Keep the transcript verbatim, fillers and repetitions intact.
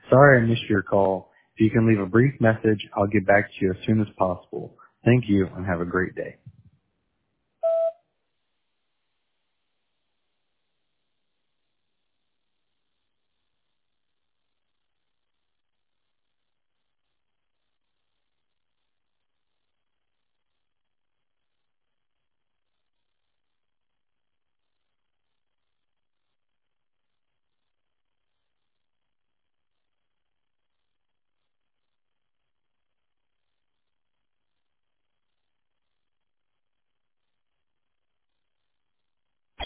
Sorry I missed your call. If you can leave a brief message, I'll get back to you as soon as possible. Thank you and have a great day.